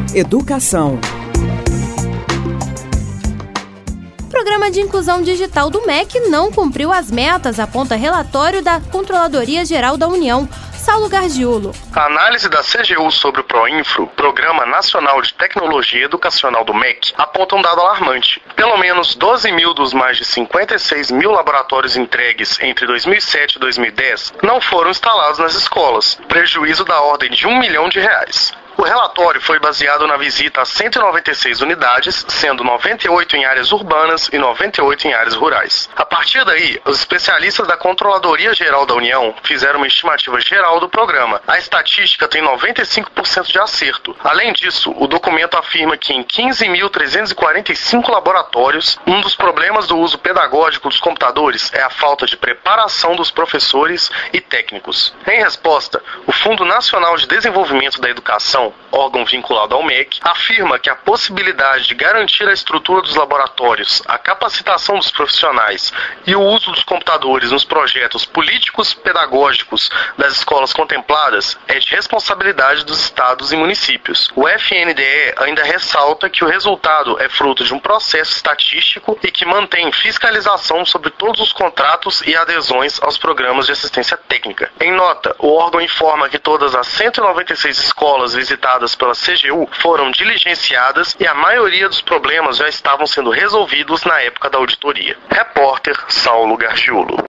Educação. O Programa de Inclusão Digital do MEC não cumpriu as metas, aponta relatório da Controladoria Geral da União. Saulo Gargiulo. A análise da CGU sobre o PROINFRO, Programa Nacional de Tecnologia Educacional do MEC, aponta um dado alarmante. Pelo menos 12 mil dos mais de 56 mil laboratórios entregues entre 2007 e 2010 não foram instalados nas escolas, prejuízo da ordem de R$1 milhão. O relatório foi baseado na visita a 196 unidades, sendo 98 em áreas urbanas e 98 em áreas rurais. A partir daí, os especialistas da Controladoria Geral da União fizeram uma estimativa geral do programa. A estatística tem 95% de acerto. Além disso, o documento afirma que em 15.345 laboratórios, um dos problemas do uso pedagógico dos computadores é a falta de preparação dos professores e técnicos. Em resposta, o Fundo Nacional de Desenvolvimento da Educação, órgão vinculado ao MEC, afirma que a possibilidade de garantir a estrutura dos laboratórios, a capacitação dos profissionais e o uso dos computadores nos projetos políticos pedagógicos das escolas contempladas é de responsabilidade dos estados e municípios. O FNDE ainda ressalta que o resultado é fruto de um processo estatístico e que mantém fiscalização sobre todos os contratos e adesões aos programas de assistência técnica. Em nota, o órgão informa que todas as 196 escolas visitadas pela CGU foram diligenciadas e a maioria dos problemas já estavam sendo resolvidos na época da auditoria. Repórter Saulo Gargiulo.